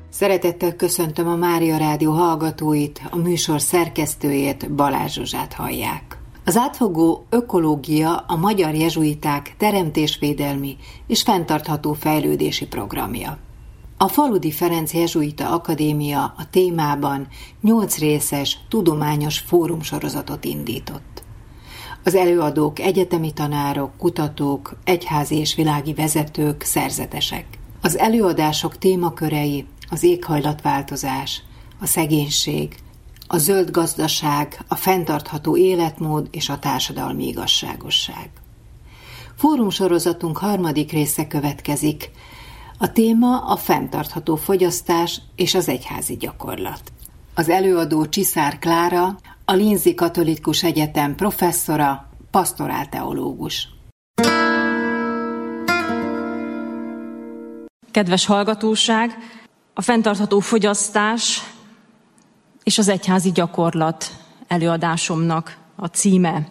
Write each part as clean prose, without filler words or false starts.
Szeretettel köszöntöm a Mária Rádió hallgatóit, a műsor szerkesztőjét, Balázs Zsuzsát hallják. Az átfogó ökológia a magyar jezsuiták teremtésvédelmi és fenntartható fejlődési programja. A Faludi Ferenc Jezsuita Akadémia a témában 8 részes tudományos fórumsorozatot indított. Az előadók egyetemi tanárok, kutatók, egyházi és világi vezetők, szerzetesek. Az előadások témakörei az éghajlatváltozás, a szegénység, a zöld gazdaság, a fenntartható életmód és a társadalmi igazságosság. Fórumsorozatunk 3. része következik. A téma a fenntartható fogyasztás és az egyházi gyakorlat. Az előadó Csiszár Klára, a Lindsay Katolikus Egyetem professzora, pastorálteológus. Kedves hallgatóság, a fenntartható fogyasztás és az egyházi gyakorlat előadásomnak a címe.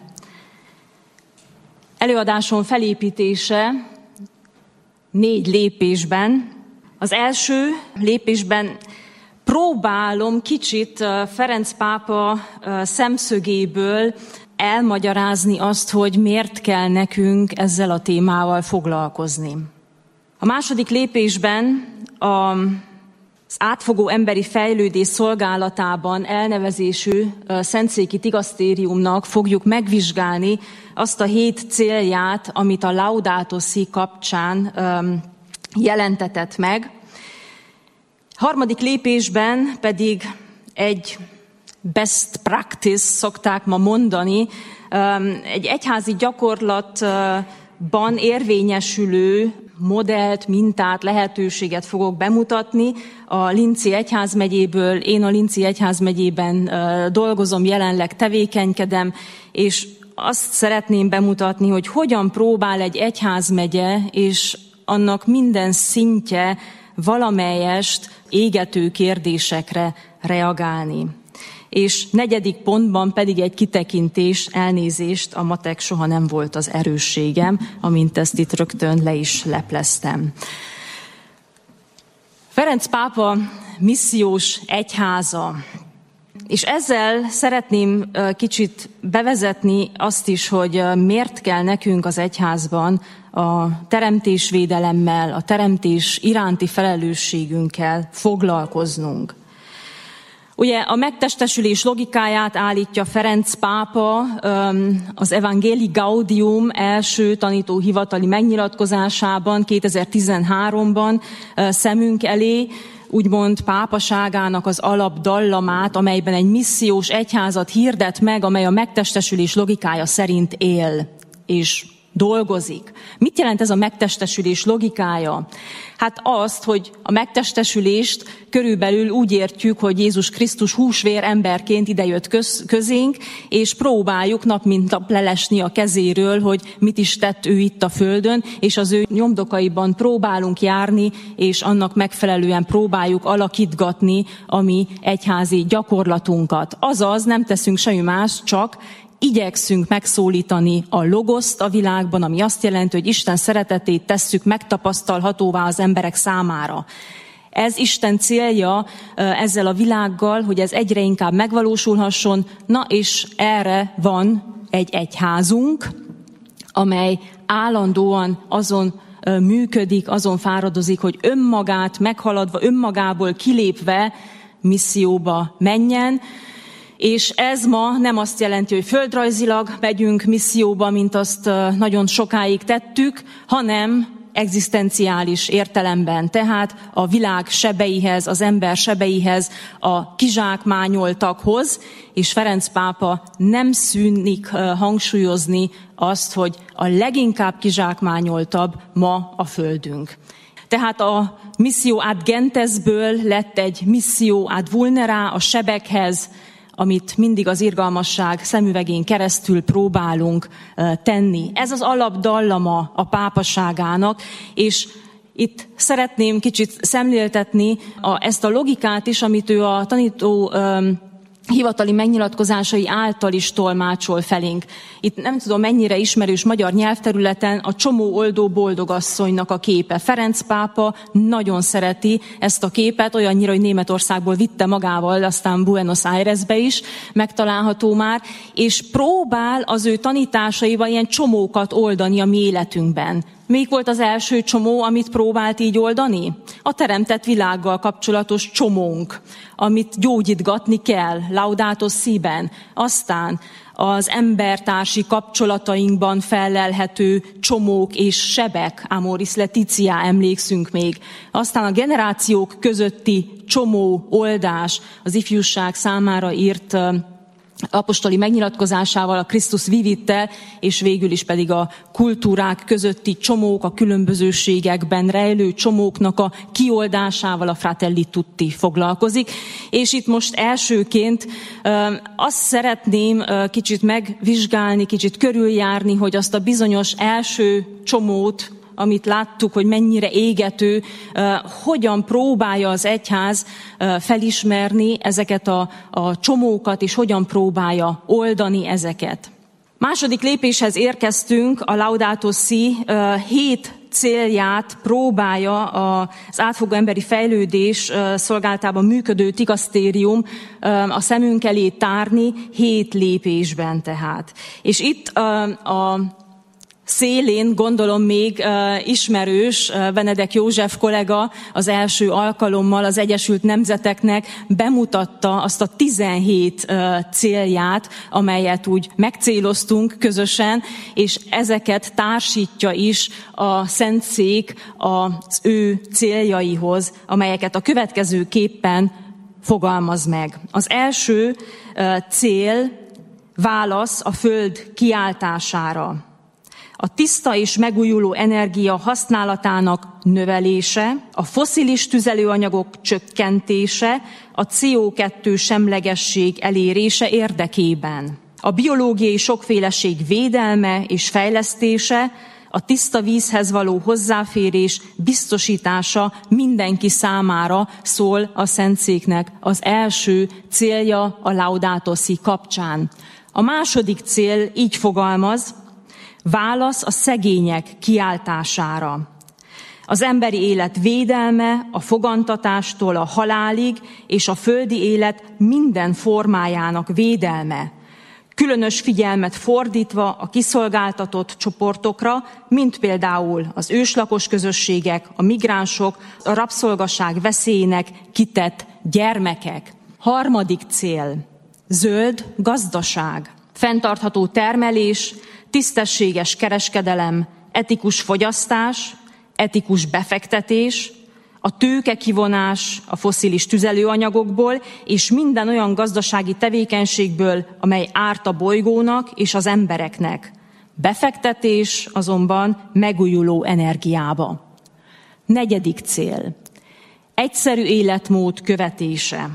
Előadásom felépítése 4 lépésben. Az első lépésben próbálom kicsit Ferenc pápa szemszögéből elmagyarázni azt, hogy miért kell nekünk ezzel a témával foglalkozni. A második lépésben az átfogó emberi fejlődés szolgálatában elnevezésű szentszéki igaztériumnak fogjuk megvizsgálni azt a 7 célját, amit a Laudato Si kapcsán jelentetett meg. Harmadik lépésben pedig egy best practice, szokták ma mondani, egy egyházi gyakorlatban érvényesülő modellt, mintát, lehetőséget fogok bemutatni a Lindsay egyházmegyéből. Én a Lindsay egyházmegyében dolgozom, jelenleg tevékenykedem, és azt szeretném bemutatni, hogy hogyan próbál egy egyházmegye és annak minden szintje valamelyest égető kérdésekre reagálni. És 4. pontban pedig egy kitekintés, elnézést, a matek soha nem volt az erősségem, amint ezt itt rögtön le is lepleztem. Ferenc pápa missziós egyháza. És ezzel szeretném kicsit bevezetni azt is, hogy miért kell nekünk az egyházban a teremtésvédelemmel, a teremtés iránti felelősségünkkel foglalkoznunk. Ugye a megtestesülés logikáját állítja Ferenc pápa az Evangelii Gaudium első tanítóhivatali megnyilatkozásában 2013-ban szemünk elé, úgymond pápaságának az alapdallamát, amelyben egy missziós egyházat hirdet meg, amely a megtestesülés logikája szerint él és dolgozik. Mit jelent ez a megtestesülés logikája? Hát azt, hogy a megtestesülést körülbelül úgy értjük, hogy Jézus Krisztus húsvér emberként idejött közénk, és próbáljuk nap mint nap lelesni a kezéről, hogy mit is tett ő itt a földön, és az ő nyomdokaiban próbálunk járni, és annak megfelelően próbáljuk alakítgatni a mi egyházi gyakorlatunkat. Azaz nem teszünk semmi más, csak igyekszünk megszólítani a logoszt a világban, ami azt jelenti, hogy Isten szeretetét tesszük megtapasztalhatóvá az emberek számára. Ez Isten célja ezzel a világgal, hogy ez egyre inkább megvalósulhasson, na és erre van egy egyházunk, amely állandóan azon működik, azon fáradozik, hogy önmagát meghaladva, önmagából kilépve misszióba menjen. És ez ma nem azt jelenti, hogy földrajzilag megyünk misszióba, mint azt nagyon sokáig tettük, hanem egzisztenciális értelemben, tehát a világ sebeihez, az ember sebeihez, a kizsákmányoltakhoz, és Ferenc pápa nem szűnik hangsúlyozni azt, hogy a leginkább kizsákmányoltabb ma a földünk. Tehát a missio ad gentesből lett egy missio ad vulnera, a sebekhez, amit mindig az irgalmasság szemüvegén keresztül próbálunk tenni. Ez az alapdallama a pápaságának, és itt szeretném kicsit szemléltetni ezt a logikát is, amit ő a tanító hivatali megnyilatkozásai által is tolmácsol felénk. Itt nem tudom, mennyire ismerős magyar nyelvterületen a Csomó oldó boldogasszonynak a képe. Ferenc pápa nagyon szereti ezt a képet, olyannyira, hogy Németországból vitte magával, aztán Buenos Airesbe is megtalálható már, és próbál az ő tanításaiban ilyen csomókat oldani a mi életünkben. Melyik volt az első csomó, amit próbált így oldani? A teremtett világgal kapcsolatos csomónk, amit gyógyítgatni kell, Laudato Si-ben. Aztán az embertársi kapcsolatainkban fellelhető csomók és sebek, Amoris Laetitia, emlékszünk még. Aztán a generációk közötti csomó oldás, az ifjúság számára írt apostoli megnyilatkozásával, a Christus Vivittel, és végül is pedig a kultúrák közötti csomók, a különbözőségekben rejlő csomóknak a kioldásával a Fratelli Tutti foglalkozik. És itt most elsőként azt szeretném kicsit megvizsgálni, kicsit körüljárni, hogy azt a bizonyos első csomót, amit láttuk, hogy mennyire égető, hogyan próbálja az egyház felismerni ezeket a csomókat, és hogyan próbálja oldani ezeket. Második lépéshez érkeztünk, a Laudato Si 7 célját próbálja az átfogó emberi fejlődés szolgálatában működő dikasztérium a szemünk elé tárni 7 lépésben tehát. És itt a szélén, gondolom még ismerős Benedek József kollega az első alkalommal az Egyesült Nemzeteknek bemutatta azt a 17 célját, amelyet úgy megcéloztunk közösen, és ezeket társítja is a Szentszék az ő céljaihoz, amelyeket a következőképpen fogalmaz meg. Az első cél, válasz a Föld kiáltására. A tiszta és megújuló energia használatának növelése, a fosszilis tüzelőanyagok csökkentése, a CO2 semlegesség elérése érdekében. A biológiai sokféleség védelme és fejlesztése, a tiszta vízhez való hozzáférés biztosítása mindenki számára szól a Szentszéknek az első célja a Laudato Si kapcsán. A második cél így fogalmaz: válasz a szegények kiáltására. Az emberi élet védelme a fogantatástól a halálig és a földi élet minden formájának védelme. Különös figyelmet fordítva a kiszolgáltatott csoportokra, mint például az őslakos közösségek, a migránsok, a rabszolgaság veszélyének kitett gyermekek. Harmadik cél: zöld gazdaság, fenntartható termelés, tisztességes kereskedelem, etikus fogyasztás, etikus befektetés, a tőke kivonás a fosszilis tüzelőanyagokból és minden olyan gazdasági tevékenységből, amely árt a bolygónak és az embereknek. Befektetés azonban megújuló energiába. Negyedik cél: egyszerű életmód követése.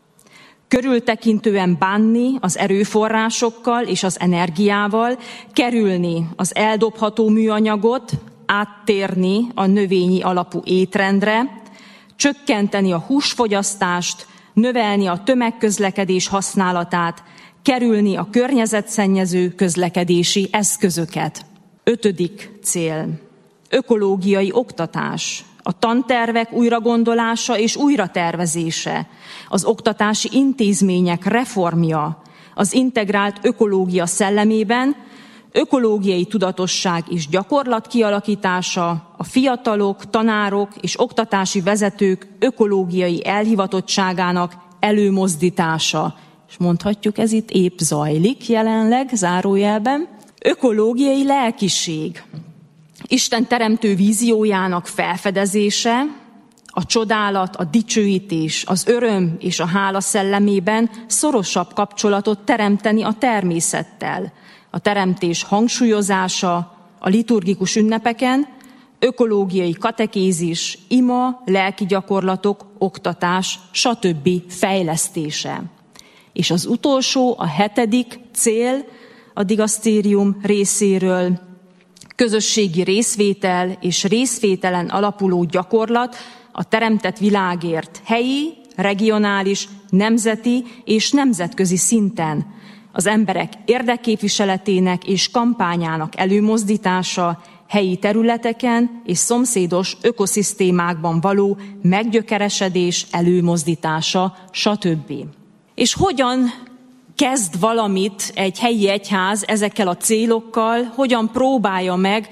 Körültekintően bánni az erőforrásokkal és az energiával, kerülni az eldobható műanyagot, áttérni a növényi alapú étrendre, csökkenteni a húsfogyasztást, növelni a tömegközlekedés használatát, kerülni a környezetszennyező közlekedési eszközöket. Ötödik cél: ökológiai oktatás. A tantervek újragondolása és újratervezése, az oktatási intézmények reformja, az integrált ökológia szellemében, ökológiai tudatosság és gyakorlat kialakítása, a fiatalok, tanárok és oktatási vezetők ökológiai elhivatottságának előmozdítása. És mondhatjuk, ez itt épp zajlik jelenleg, zárójelben. Ökológiai lelkiség. Isten teremtő víziójának felfedezése, a csodálat, a dicsőítés, az öröm és a hála szellemében szorosabb kapcsolatot teremteni a természettel. A teremtés hangsúlyozása a liturgikus ünnepeken, ökológiai katekézis, ima, lelki gyakorlatok, oktatás, stb. Fejlesztése. És az utolsó, a 7. cél a digasztérium részéről: közösségi részvétel és részvételen alapuló gyakorlat a teremtett világért helyi, regionális, nemzeti és nemzetközi szinten. Az emberek érdekképviseletének és kampányának előmozdítása, helyi területeken és szomszédos ökoszisztémákban való meggyökeresedés előmozdítása, stb. És hogyan kezd valamit egy helyi egyház ezekkel a célokkal, hogyan próbálja meg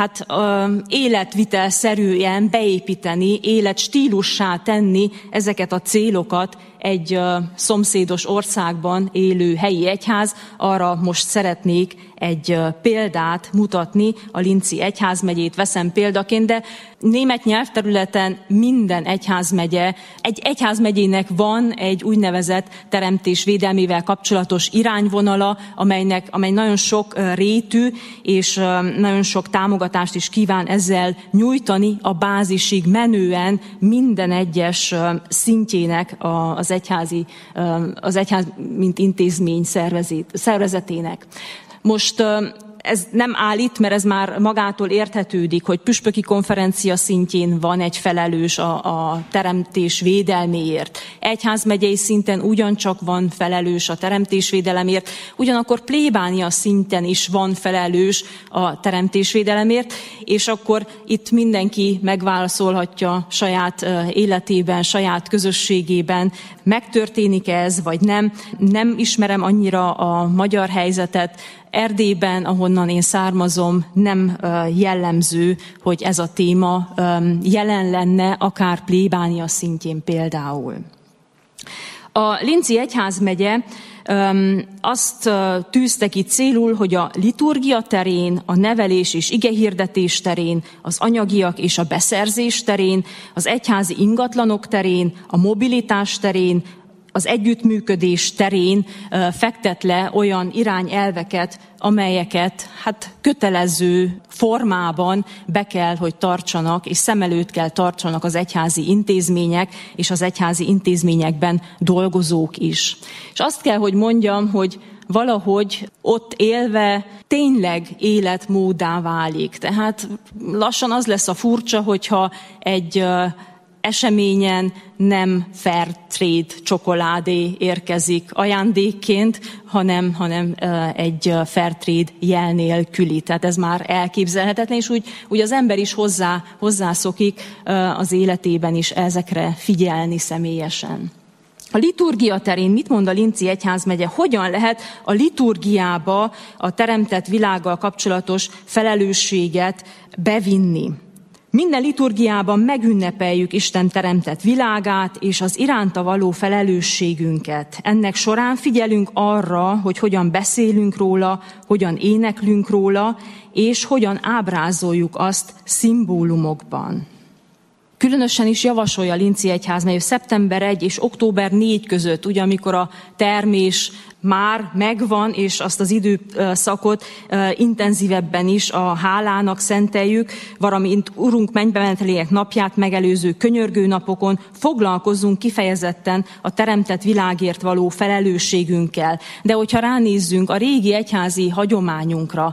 életvitelszerűen beépíteni, életstílussá tenni ezeket a célokat egy szomszédos országban élő helyi egyház. Arra most szeretnék egy példát mutatni, a Linci egyházmegyét veszem példaként, de német nyelvterületen minden egyházmegye, egy egyházmegyének van egy úgynevezett teremtés védelmével kapcsolatos irányvonala, amely nagyon sok rétű és nagyon sok támogatást is kíván ezzel nyújtani a bázisig menően minden egyes szintjének az egyház mint intézmény szervezetének. Most ez nem állít, mert ez már magától érthetődik, hogy püspöki konferencia szintjén van egy felelős a teremtés védelméért. Egyházmegyei szinten ugyancsak van felelős a teremtésvédelemért, ugyanakkor plébánia szinten is van felelős a teremtésvédelemért, és akkor itt mindenki megválaszolhatja saját életében, saját közösségében, megtörténik ez, vagy nem. Nem ismerem annyira a magyar helyzetet. Erdélyben, ahonnan én származom, nem jellemző, hogy ez a téma jelen lenne, akár plébánia szintjén például. A Linci egyházmegye azt tűzte ki célul, hogy a liturgia terén, a nevelés és igehirdetés terén, az anyagiak és a beszerzés terén, az egyházi ingatlanok terén, a mobilitás terén, az együttműködés terén fektet le olyan irányelveket, amelyeket kötelező formában be kell, hogy tartsanak, és szem előtt kell tartsanak az egyházi intézmények, és az egyházi intézményekben dolgozók is. És azt kell, hogy mondjam, hogy valahogy ott élve tényleg életmóddá válik. Tehát lassan az lesz a furcsa, hogyha egy eseményen nem Fairtrade csokoládé érkezik ajándékként, hanem egy Fairtrade jel nélküli. Tehát ez már elképzelhetetlen, és úgy az ember is hozzászokik az életében is ezekre figyelni személyesen. A liturgia terén mit mond a Linci egyházmegye? Hogyan lehet a liturgiába a teremtett világgal kapcsolatos felelősséget bevinni? Minden liturgiában megünnepeljük Isten teremtett világát és az iránta való felelősségünket. Ennek során figyelünk arra, hogy hogyan beszélünk róla, hogyan éneklünk róla, és hogyan ábrázoljuk azt szimbólumokban. Különösen is javasolja a Linci egyházmegye, hogy szeptember 1 és október 4 között, ugye amikor a termés már megvan, és azt az időszakot intenzívebben is a hálának szenteljük, valamint Urunk mennybemenetelének napját megelőző könyörgő napokon foglalkozzunk kifejezetten a teremtett világért való felelősségünkkel. De hogyha ránézzünk a régi egyházi hagyományunkra,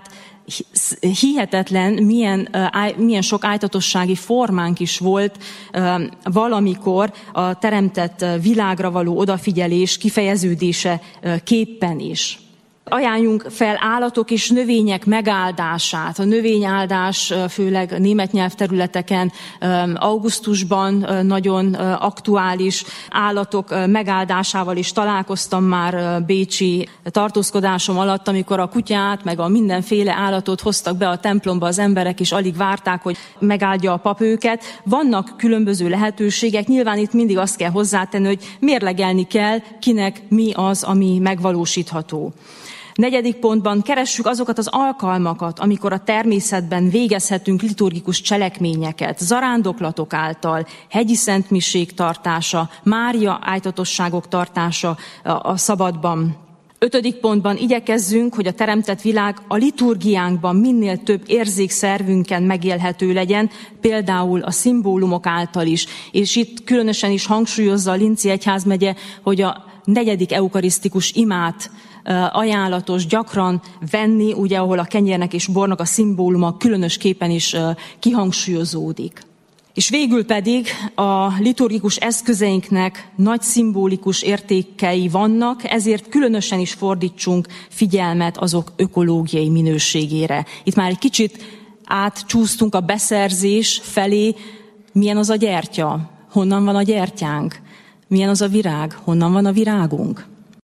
hihetetlen, milyen sok ájtatossági formánk is volt valamikor a teremtett világra való odafigyelés kifejeződése képpen is. Ajánljunk fel állatok és növények megáldását. A növényáldás főleg német nyelvterületeken augusztusban nagyon aktuális. Állatok megáldásával is találkoztam már bécsi tartózkodásom alatt, amikor a kutyát meg a mindenféle állatot hoztak be a templomba az emberek, és alig várták, hogy megáldja a pap őket. Vannak különböző lehetőségek. Nyilván itt mindig azt kell hozzátenni, hogy mérlegelni kell, kinek mi az, ami megvalósítható. 4. pontban keressük azokat az alkalmakat, amikor a természetben végezhetünk liturgikus cselekményeket, zarándoklatok által, hegyi szentmisék tartása, Mária ájtatosságok tartása a szabadban. 5. pontban igyekezzünk, hogy a teremtett világ a liturgiánkban minél több érzékszervünken megélhető legyen, például a szimbólumok által is. És itt különösen is hangsúlyozza a Linci egyházmegye, hogy a 4. eukarisztikus imát ajánlatos gyakran venni, ugye, ahol a kenyérnek és bornak a szimbóluma különösképpen is kihangsúlyozódik. És végül pedig a liturgikus eszközeinknek nagy szimbolikus értékei vannak, ezért különösen is fordítsunk figyelmet azok ökológiai minőségére. Itt már egy kicsit átcsúsztunk a beszerzés felé. Milyen az a gyertya? Honnan van a gyertyánk? Milyen az a virág? Honnan van a virágunk?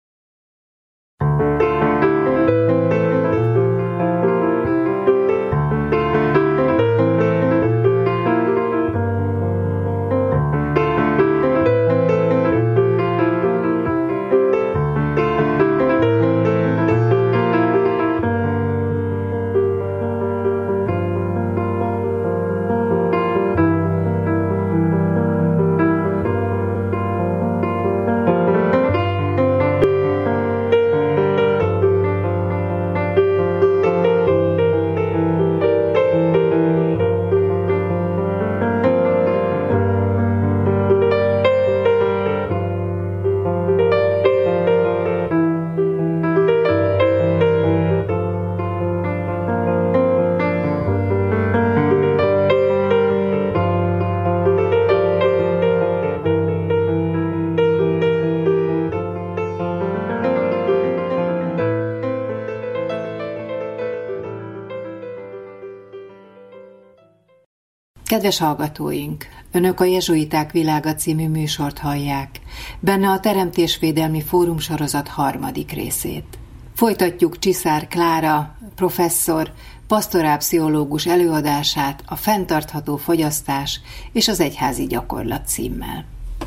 Kedves hallgatóink! Önök a Jezsuiták világa című műsort hallják, benne a Teremtésvédelmi Fórum sorozat 3. részét. Folytatjuk Csiszár Klára, professzor, pastorálpszichológus előadását a fenntartható fogyasztás és az egyházi gyakorlat címmel.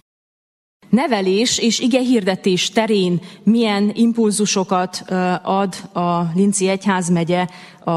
Nevelés és igehirdetés terén milyen impulzusokat ad a Linci Egyházmegye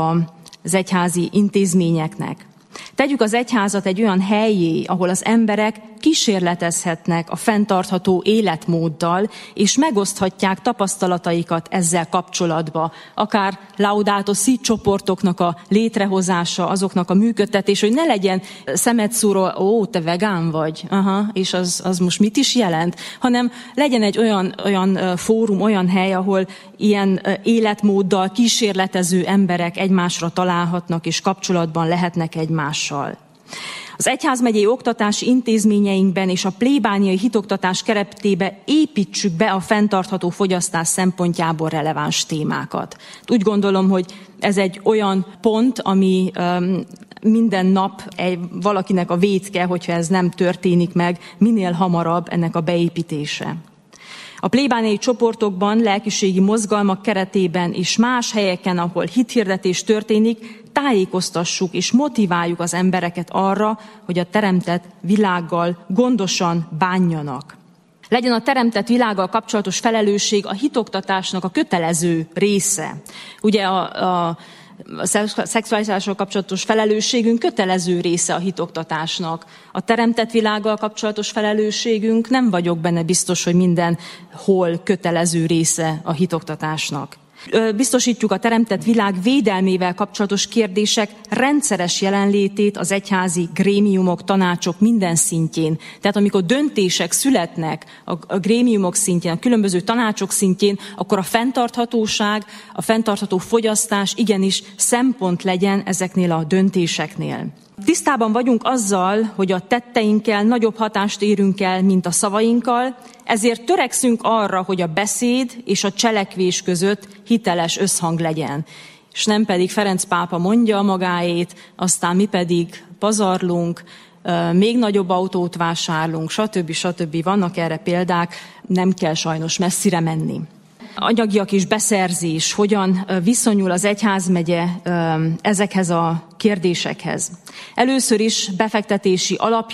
az egyházi intézményeknek. Tegyük az egyházat egy olyan hellyé, ahol az emberek kísérletezhetnek a fenntartható életmóddal, és megoszthatják tapasztalataikat ezzel kapcsolatba. Akár Laudato Si csoportoknak a létrehozása, azoknak a működtetés, hogy ne legyen szemetszúró, ó, te vegán vagy, és az most mit is jelent, hanem legyen egy olyan fórum, olyan hely, ahol ilyen életmóddal kísérletező emberek egymásra találhatnak, és kapcsolatban lehetnek egymással. Az egyházmegyei oktatási intézményeinkben és a plébániai hitoktatás keretébe építsük be a fenntartható fogyasztás szempontjából releváns témákat. Úgy gondolom, hogy ez egy olyan pont, ami minden nap valakinek a vétke, hogyha ez nem történik meg, minél hamarabb ennek a beépítése. A plébániai csoportokban, lelkiségi mozgalmak keretében és más helyeken, ahol hithirdetés történik, tájékoztassuk és motiváljuk az embereket arra, hogy a teremtett világgal gondosan bánjanak. Legyen a teremtett világgal kapcsolatos felelősség a hitoktatásnak a kötelező része. Ugye a szexualitással kapcsolatos felelősségünk kötelező része a hitoktatásnak. A teremtett világgal kapcsolatos felelősségünk nem vagyok benne biztos, hogy mindenhol kötelező része a hitoktatásnak. Biztosítjuk a teremtett világ védelmével kapcsolatos kérdések rendszeres jelenlétét az egyházi grémiumok, tanácsok minden szintjén. Tehát amikor döntések születnek a grémiumok szintjén, a különböző tanácsok szintjén, akkor a fenntarthatóság, a fenntartható fogyasztás igenis szempont legyen ezeknél a döntéseknél. Tisztában vagyunk azzal, hogy a tetteinkkel nagyobb hatást érünk el, mint a szavainkkal, ezért törekszünk arra, hogy a beszéd és a cselekvés között hiteles összhang legyen. És nem pedig Ferenc pápa mondja magáét, aztán mi pedig pazarlunk, még nagyobb autót vásárlunk, stb. Vannak erre példák, nem kell sajnos messzire menni. Anyagiak és beszerzés, hogyan viszonyul az egyházmegye ezekhez a kérdésekhez. Először is befektetési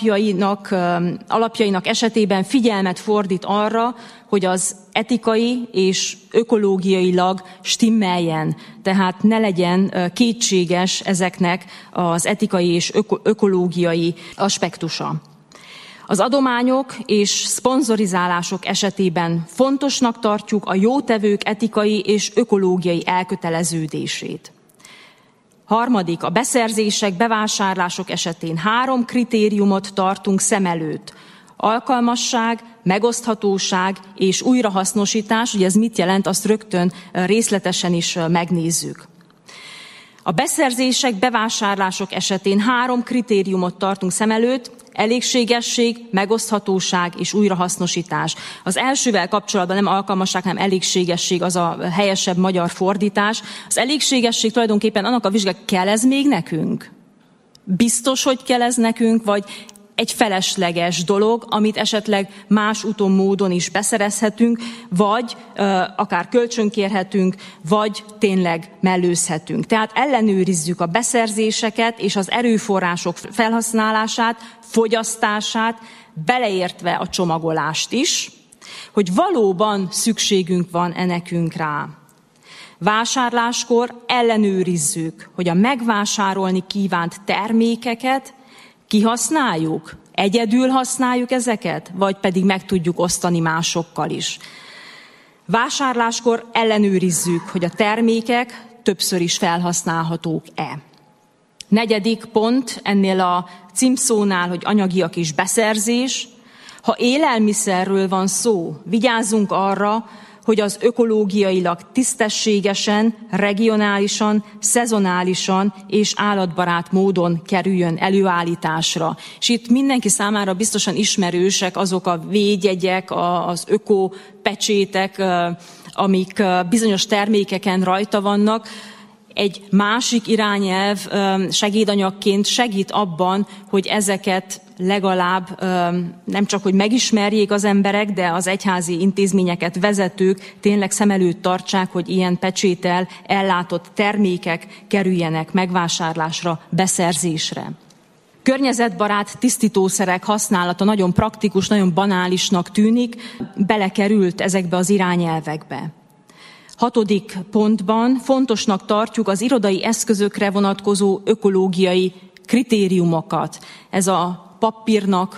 alapjainak esetében figyelmet fordít arra, hogy az etikai és ökológiailag stimmeljen, tehát ne legyen kétséges ezeknek az etikai és ökológiai aspektusa. Az adományok és szponzorizálások esetében fontosnak tartjuk a jótevők etikai és ökológiai elköteleződését. Harmadik, a beszerzések, bevásárlások esetén 3 kritériumot tartunk szem előtt. Alkalmasság, megoszthatóság és újrahasznosítás, ugye ez mit jelent, azt rögtön részletesen is megnézzük. A beszerzések, bevásárlások esetén 3 kritériumot tartunk szem előtt: elégségesség, megoszthatóság és újrahasznosítás. Az elsővel kapcsolatban nem alkalmasság, hanem elégségesség, az a helyesebb magyar fordítás. Az elégségesség tulajdonképpen annak a vizsgálata, kell ez még nekünk? Biztos, hogy kell ez nekünk, vagy egy felesleges dolog, amit esetleg más úton, módon is beszerezhetünk, vagy akár kölcsönkérhetünk, vagy tényleg mellőzhetünk. Tehát ellenőrizzük a beszerzéseket és az erőforrások felhasználását, fogyasztását, beleértve a csomagolást is, hogy valóban szükségünk van-e nekünk rá. Vásárláskor ellenőrizzük, hogy a megvásárolni kívánt termékeket kihasználjuk, egyedül használjuk ezeket, vagy pedig meg tudjuk osztani másokkal is. Vásárláskor ellenőrizzük, hogy a termékek többször is felhasználhatók-e. 4. pont ennél a címszónál, hogy anyagiak és beszerzés. Ha élelmiszerről van szó, vigyázzunk arra, hogy az ökológiailag tisztességesen, regionálisan, szezonálisan és állatbarát módon kerüljön előállításra. És itt mindenki számára biztosan ismerősek azok a védjegyek, az ökopecsétek, amik bizonyos termékeken rajta vannak. Egy másik irányelv segédanyagként segít abban, hogy ezeket legalább nem csak, hogy megismerjék az emberek, de az egyházi intézményeket vezetők tényleg szem előtt tartsák, hogy ilyen pecséttel ellátott termékek kerüljenek megvásárlásra, beszerzésre. Környezetbarát tisztítószerek használata nagyon praktikus, nagyon banálisnak tűnik, belekerült ezekbe az irányelvekbe. 6. pontban fontosnak tartjuk az irodai eszközökre vonatkozó ökológiai kritériumokat. Ez a papírnak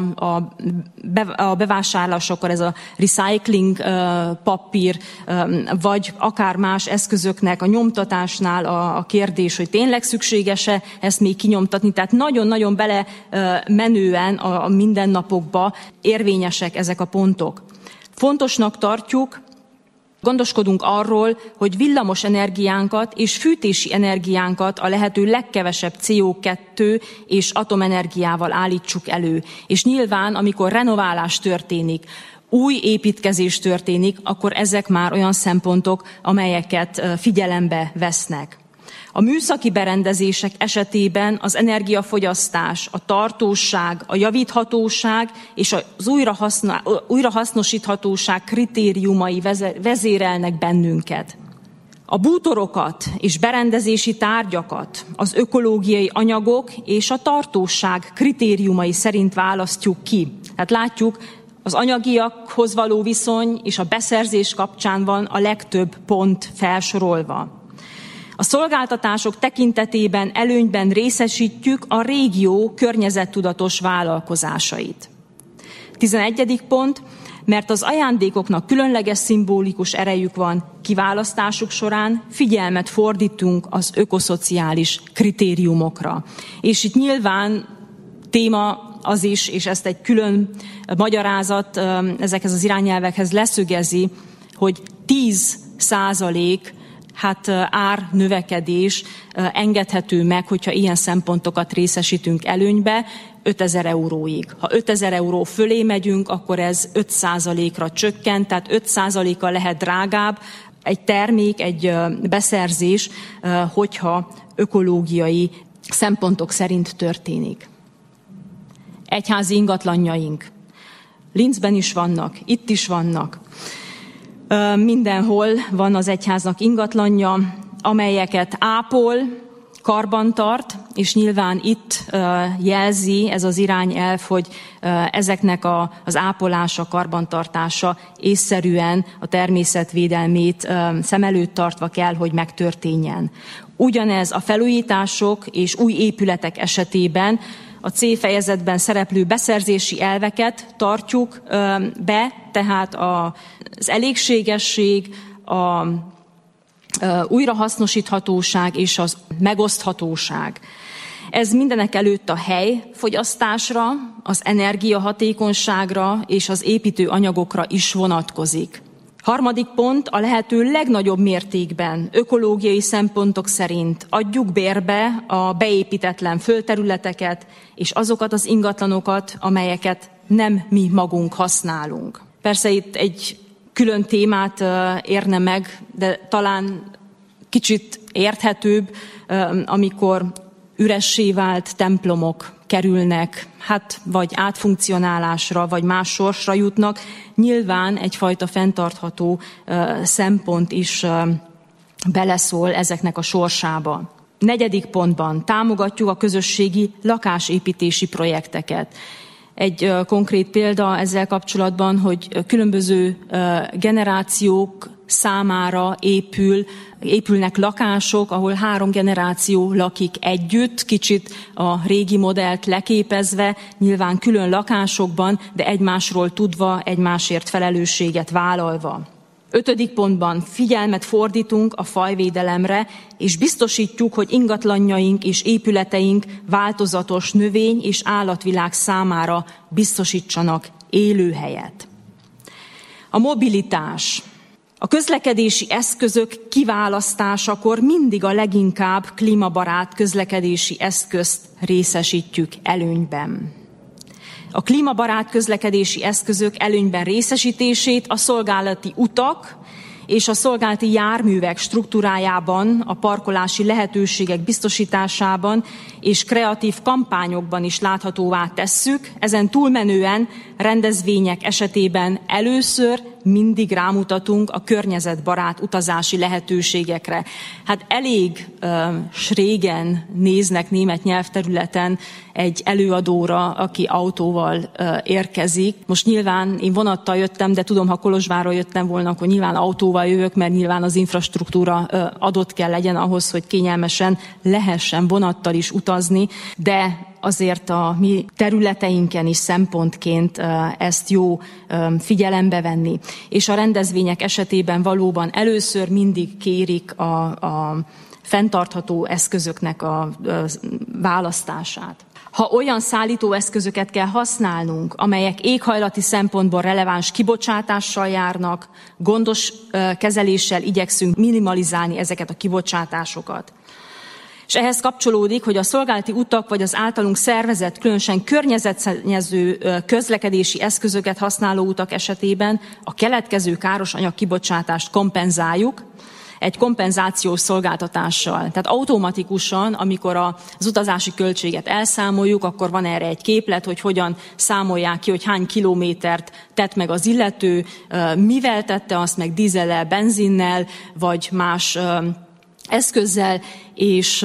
a bevásárlásakor, ez a recycling papír, vagy akár más eszközöknek a nyomtatásnál a kérdés, hogy tényleg szükséges-e ezt még kinyomtatni. Tehát nagyon-nagyon bele menően a mindennapokba érvényesek ezek a pontok. Fontosnak tartjuk, gondoskodunk arról, hogy villamos energiánkat és fűtési energiánkat a lehető legkevesebb CO2 és atomenergiával állítsuk elő. És nyilván, amikor renoválás történik, új építkezés történik, akkor ezek már olyan szempontok, amelyeket figyelembe vesznek. A műszaki berendezések esetében az energiafogyasztás, a tartóság, a javíthatóság és az újrahasznosíthatóság kritériumai vezérelnek bennünket. A bútorokat és berendezési tárgyakat az ökológiai anyagok és a tartóság kritériumai szerint választjuk ki. Tehát látjuk, az anyagiakhoz való viszony és a beszerzés kapcsán van a legtöbb pont felsorolva. A szolgáltatások tekintetében előnyben részesítjük a régió környezettudatos vállalkozásait. 11. pont, mert az ajándékoknak különleges szimbolikus erejük van, kiválasztásuk során figyelmet fordítunk az ökoszociális kritériumokra. És itt nyilván téma az is, és ezt egy külön magyarázat ezekhez az irányelvekhez leszögezi, hogy 10% árnövekedés engedhető meg, hogyha ilyen szempontokat részesítünk előnybe, 5000 euróig. Ha 5000 euró fölé megyünk, akkor ez 5%-ra csökkent, tehát 5%-kal lehet drágább egy termék, egy beszerzés, hogyha ökológiai szempontok szerint történik. Egyházi ingatlanjaink. Linzben is vannak, itt is vannak. Mindenhol van az egyháznak ingatlanja, amelyeket ápol, karbantart, és nyilván itt jelzi ez az irányelv, hogy ezeknek az ápolása, karbantartása észszerűen a természetvédelmét szem előtt tartva kell, hogy megtörténjen. Ugyanez a felújítások és új épületek esetében a C fejezetben szereplő beszerzési elveket tartjuk be, tehát az elégségesség, a újrahasznosíthatóság és az megoszthatóság. Ez mindenek előtt a helyfogyasztásra, az energiahatékonyságra és az építőanyagokra is vonatkozik. Harmadik pont, a lehető legnagyobb mértékben ökológiai szempontok szerint adjuk bérbe a beépítetlen földterületeket és azokat az ingatlanokat, amelyeket nem mi magunk használunk. Persze itt egy külön témát érne meg, de talán kicsit érthetőbb, amikor üressé vált templomok kerülnek, vagy átfunkcionálásra, vagy más sorsra jutnak. Nyilván egyfajta fenntartható szempont is beleszól ezeknek a sorsába. 4. pontban támogatjuk a közösségi lakásépítési projekteket. Egy konkrét példa ezzel kapcsolatban, hogy különböző generációk számára épülnek lakások, ahol 3 generáció lakik együtt, kicsit a régi modellt leképezve, nyilván külön lakásokban, de egymásról tudva, egymásért felelősséget vállalva. 5. pontban figyelmet fordítunk a fajvédelemre, és biztosítjuk, hogy ingatlanjaink és épületeink változatos növény- és állatvilág számára biztosítsanak élőhelyet. A mobilitás. A közlekedési eszközök kiválasztásakor mindig a leginkább klímabarát közlekedési eszközt részesítjük előnyben. A klímabarát közlekedési eszközök előnyben részesítését a szolgálati utak és a szolgálati járművek struktúrájában, a parkolási lehetőségek biztosításában és kreatív kampányokban is láthatóvá tesszük. Ezen túlmenően rendezvények esetében először mindig rámutatunk a környezetbarát utazási lehetőségekre. Elég régen néznek német nyelvterületen egy előadóra, aki autóval érkezik. Most nyilván én vonattal jöttem, de tudom, ha Kolozsvárról jöttem volna, akkor nyilván autóval jövök, mert nyilván az infrastruktúra adott kell legyen ahhoz, hogy kényelmesen lehessen vonattal is utazni, de azért a mi területeinken is szempontként ezt jó figyelembe venni. És a rendezvények esetében valóban először mindig kérik a fenntartható eszközöknek a választását. Ha olyan szállítóeszközöket kell használnunk, amelyek éghajlati szempontból releváns kibocsátással járnak, gondos kezeléssel igyekszünk minimalizálni ezeket a kibocsátásokat. És ehhez kapcsolódik, hogy a szolgálati utak vagy az általunk szervezett, különösen környezetszennyező közlekedési eszközöket használó utak esetében a keletkező káros anyag kibocsátást kompenzáljuk egy kompenzációs szolgáltatással. Tehát automatikusan, amikor az utazási költséget elszámoljuk, akkor van erre egy képlet, hogy hogyan számolják ki, hogy hány kilométert tett meg az illető, mivel tette azt meg, dízellel, benzinnel, vagy más eszközzel, és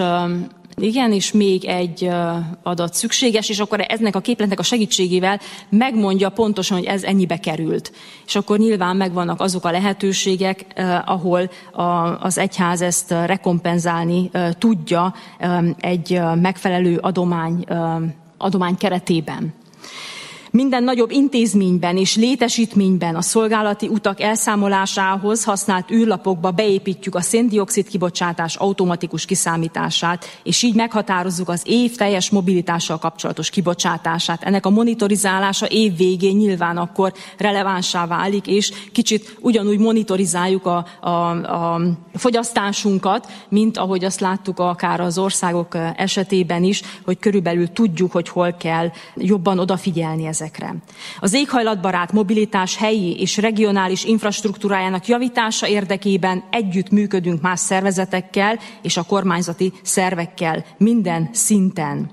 még egy adat szükséges, és akkor ennek a képletnek a segítségével megmondja pontosan, hogy ez ennyibe került. És akkor nyilván megvannak azok a lehetőségek, ahol az egyház ezt rekompenzálni tudja egy megfelelő adomány keretében. Minden nagyobb intézményben és létesítményben a szolgálati utak elszámolásához használt űrlapokba beépítjük a szén-dioxid kibocsátás automatikus kiszámítását, és így meghatározzuk az év teljes mobilitással kapcsolatos kibocsátását. Ennek a monitorizálása év végén nyilván akkor relevánsá válik, és kicsit ugyanúgy monitorizáljuk a fogyasztásunkat, mint ahogy azt láttuk akár az országok esetében is, hogy körülbelül tudjuk, hogy hol kell jobban odafigyelni ezekre. Az éghajlatbarát mobilitás helyi és regionális infrastruktúrájának javítása érdekében együtt működünk más szervezetekkel és a kormányzati szervekkel minden szinten.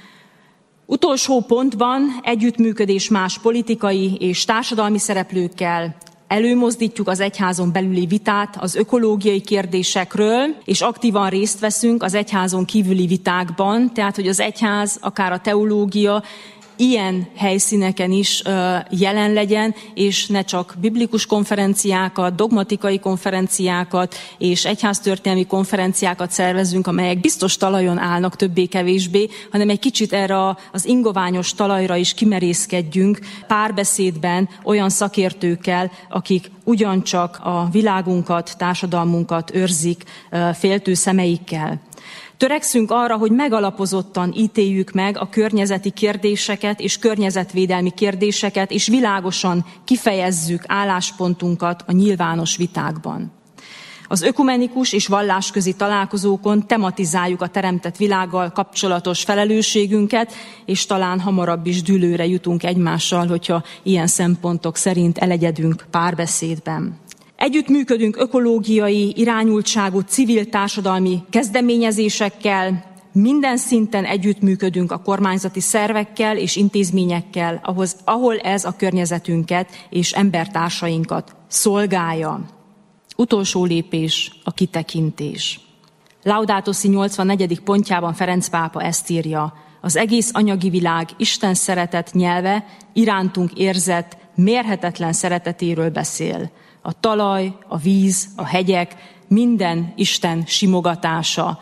Utolsó pontban együttműködés más politikai és társadalmi szereplőkkel, előmozdítjuk az egyházon belüli vitát az ökológiai kérdésekről, és aktívan részt veszünk az egyházon kívüli vitákban, tehát hogy az egyház, akár a teológia, ilyen helyszíneken is jelen legyen, és ne csak biblikus konferenciákat, dogmatikai konferenciákat és egyháztörténelmi konferenciákat szervezünk, amelyek biztos talajon állnak többé-kevésbé, hanem egy kicsit erre az ingoványos talajra is kimerészkedjünk párbeszédben olyan szakértőkkel, akik ugyancsak a világunkat, társadalmunkat őrzik féltő szemeikkel. Törekszünk arra, hogy megalapozottan ítéljük meg a környezeti kérdéseket és környezetvédelmi kérdéseket, és világosan kifejezzük álláspontunkat a nyilvános vitákban. Az ökumenikus és vallásközi találkozókon tematizáljuk a teremtett világgal kapcsolatos felelősségünket, és talán hamarabb is dűlőre jutunk egymással, hogyha ilyen szempontok szerint elegyedünk párbeszédben. Együttműködünk ökológiai irányultságú civil társadalmi kezdeményezésekkel, minden szinten együttműködünk a kormányzati szervekkel és intézményekkel, ahol ez a környezetünket és embertársainkat szolgálja. Utolsó lépés, a kitekintés. Laudato Si 84. pontjában Ferenc pápa ezt írja: az egész anyagi világ Isten szeretet nyelve irántunk érzett, mérhetetlen szeretetéről beszél. A talaj, a víz, a hegyek, minden Isten simogatása.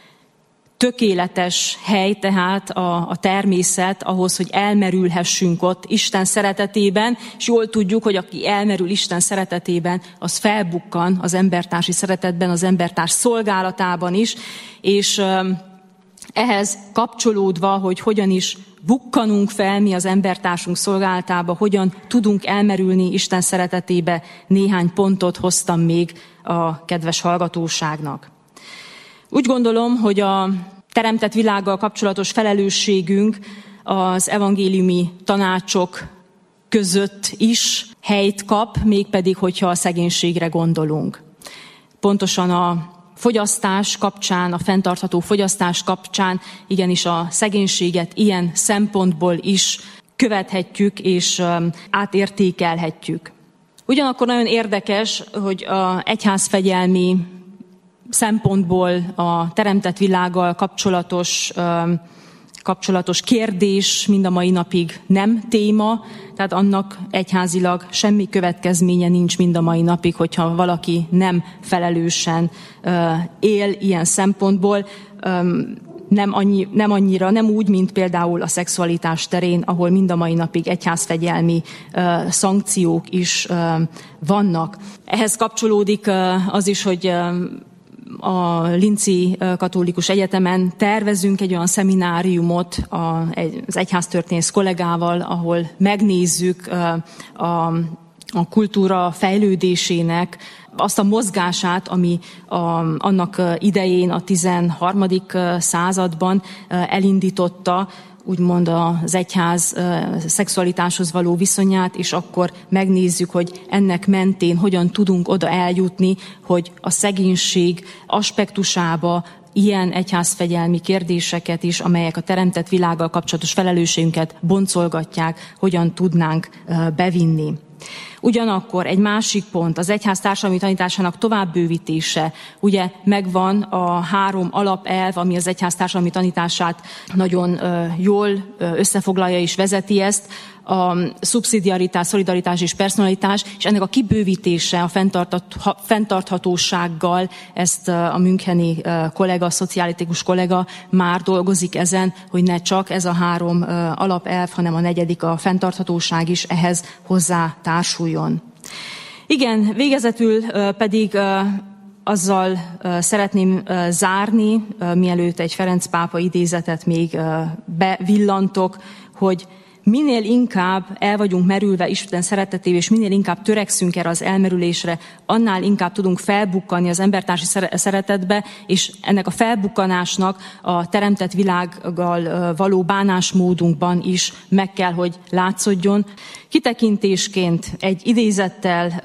Tökéletes hely tehát a természet ahhoz, hogy elmerülhessünk ott Isten szeretetében, és jól tudjuk, hogy aki elmerül Isten szeretetében, az felbukkan az embertársi szeretetben, az embertárs szolgálatában is, és ehhez kapcsolódva, hogy hogyan is bukkanunk fel mi az embertársunk szolgálatába, hogyan tudunk elmerülni Isten szeretetébe, néhány pontot hoztam még a kedves hallgatóságnak. Úgy gondolom, hogy a teremtett világgal kapcsolatos felelősségünk az evangéliumi tanácsok között is helyt kap, mégpedig, hogyha a szegénységre gondolunk. Pontosan a fogyasztás kapcsán, a fenntartható fogyasztás kapcsán igenis a szegénységet ilyen szempontból is követhetjük és átértékelhetjük. Ugyanakkor nagyon érdekes, hogy az egyházfegyelmi szempontból a teremtett világgal kapcsolatos kérdés mind a mai napig nem téma, tehát annak egyházilag semmi következménye nincs mind a mai napig, hogyha valaki nem felelősen él ilyen szempontból, nem úgy, mint például a szexualitás terén, ahol mind a mai napig egyházfegyelmi szankciók is vannak. Ehhez kapcsolódik az is, hogy a Linci Katolikus Egyetemen tervezünk egy olyan szemináriumot az egyháztörténész kollégával, ahol megnézzük a kultúra fejlődésének azt a mozgását, ami annak idején a 13. században elindította, úgymond az egyház szexualitáshoz való viszonyát, és akkor megnézzük, hogy ennek mentén hogyan tudunk oda eljutni, hogy a szegénység aspektusába ilyen egyházfegyelmi kérdéseket is, amelyek a teremtett világgal kapcsolatos felelősségünket boncolgatják, hogyan tudnánk bevinni. Ugyanakkor egy másik pont, az egyház társadalmi tanításának továbbbővítése. Ugye megvan a 3 alapelv, ami az egyház társadalmi tanítását nagyon jól összefoglalja és vezeti ezt, a szubszidiaritás, szolidaritás és personalitás, és ennek a kibővítése a fenntarthatósággal, ezt a müncheni kollega, a szociálitikus kollega már dolgozik ezen, hogy ne csak ez a 3 alapelv, hanem a 4. a fenntarthatóság is ehhez hozzá társuljon. Igen, végezetül pedig azzal szeretném zárni, mielőtt egy Ferenc pápa idézetet még bevillantok, hogy minél inkább el vagyunk merülve Isten szeretetébe, és minél inkább törekszünk erre az elmerülésre, annál inkább tudunk felbukkanni az embertársi szeretetbe, és ennek a felbukkanásnak a teremtett világgal való bánásmódunkban is meg kell, hogy látszódjon. Kitekintésként egy idézettel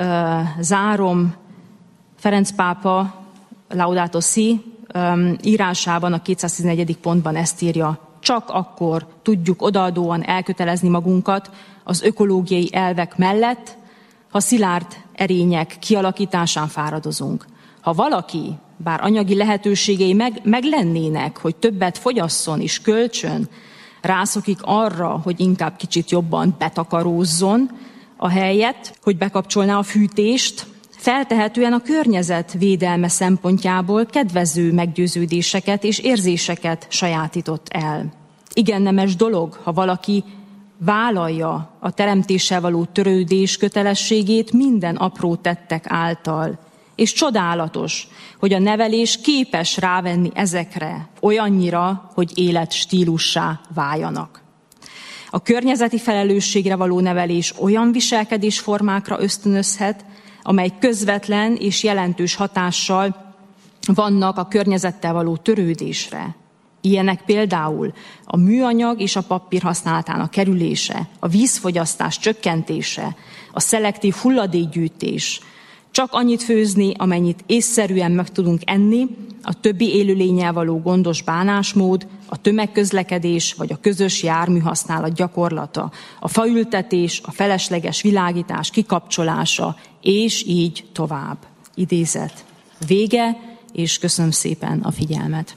zárom Ferenc pápa Laudato Si írásában, a 214. pontban ezt írja: csak akkor tudjuk odaadóan elkötelezni magunkat az ökológiai elvek mellett, ha szilárd erények kialakításán fáradozunk. Ha valaki, bár anyagi lehetőségei meg lennének, hogy többet fogyasszon és költsön, rászokik arra, hogy inkább kicsit jobban betakarózzon, ahelyett, hogy bekapcsolná a fűtést, feltehetően a környezet védelme szempontjából kedvező meggyőződéseket és érzéseket sajátított el. Igen nemes dolog, ha valaki vállalja a teremtéssel való törődés kötelességét minden apró tettek által, és csodálatos, hogy a nevelés képes rávenni ezekre olyannyira, hogy életstílussá váljanak. A környezeti felelősségre való nevelés olyan viselkedésformákra ösztönözhet, amely közvetlen és jelentős hatással vannak a környezettel való törődésre. Ilyenek például a műanyag és a papír használatának kerülése, a vízfogyasztás csökkentése, a szelektív hulladékgyűjtés, csak annyit főzni, amennyit észszerűen meg tudunk enni, a többi élőlénnyel való gondos bánásmód, a tömegközlekedés vagy a közös járműhasználat gyakorlata, a faültetés, a felesleges világítás kikapcsolása, és így tovább. Idézet vége, és köszönöm szépen a figyelmet.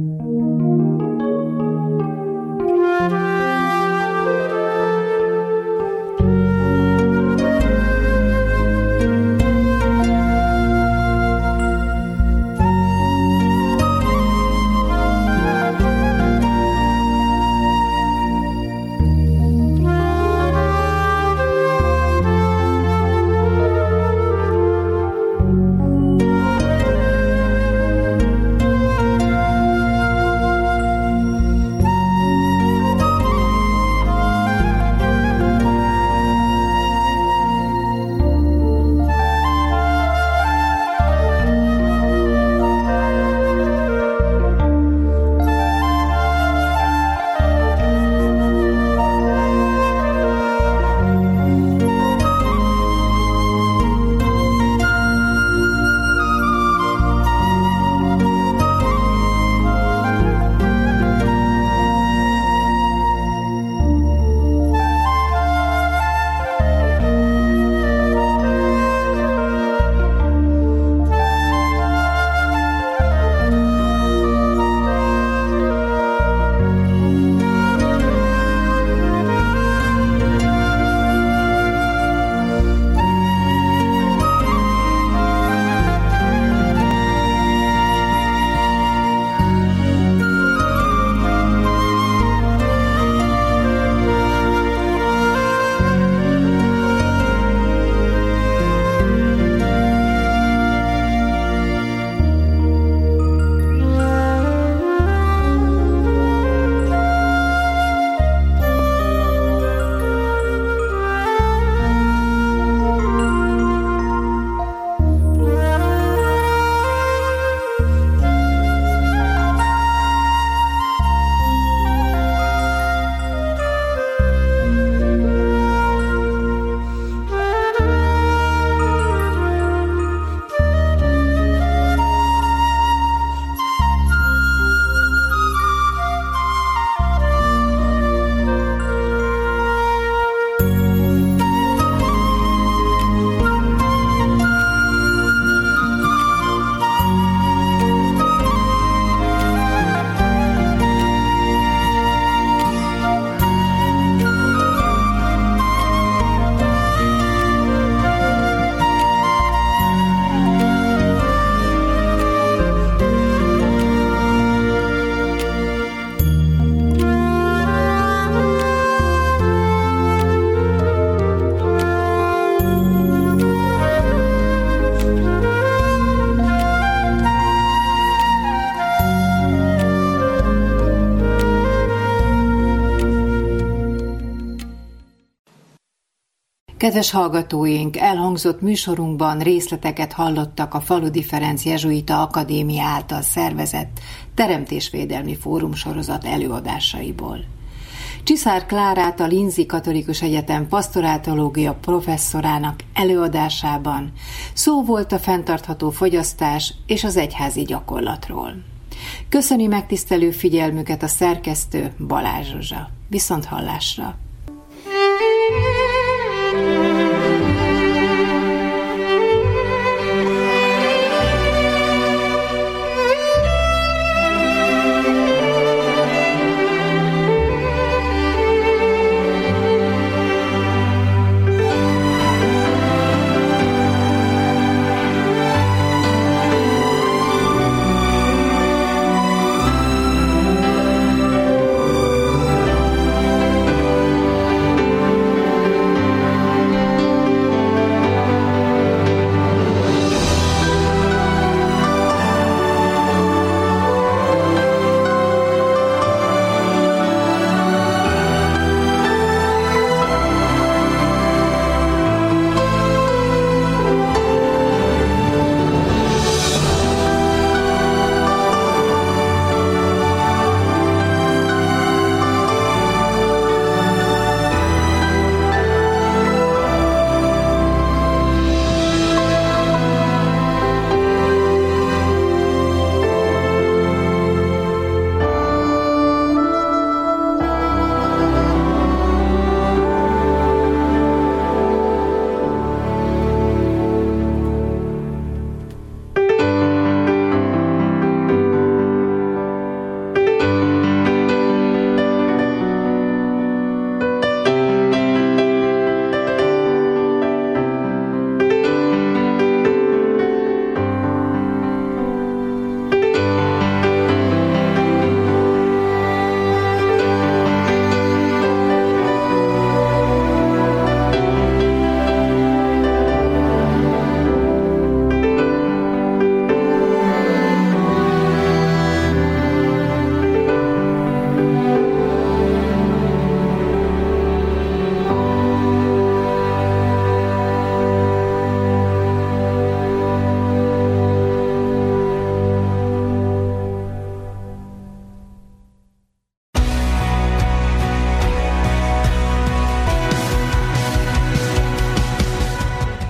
Kedves hallgatóink, elhangzott műsorunkban részleteket hallottak a Faludi Ferenc Jezsuita Akadémia által szervezett Teremtésvédelmi Fórum sorozat előadásaiból. Csiszár Klárát, a Linzi Katolikus Egyetem pasztorálteológia professzorának előadásában szó volt a fenntartható fogyasztás és az egyházi gyakorlatról. Köszöni megtisztelő figyelmüket a szerkesztő Balázs Zsuzsa. Viszonthallásra!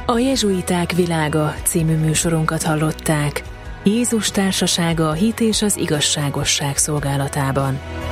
A Jezsuiták világa című műsorunkat hallották. Jézus társasága a hit és az igazságosság szolgálatában.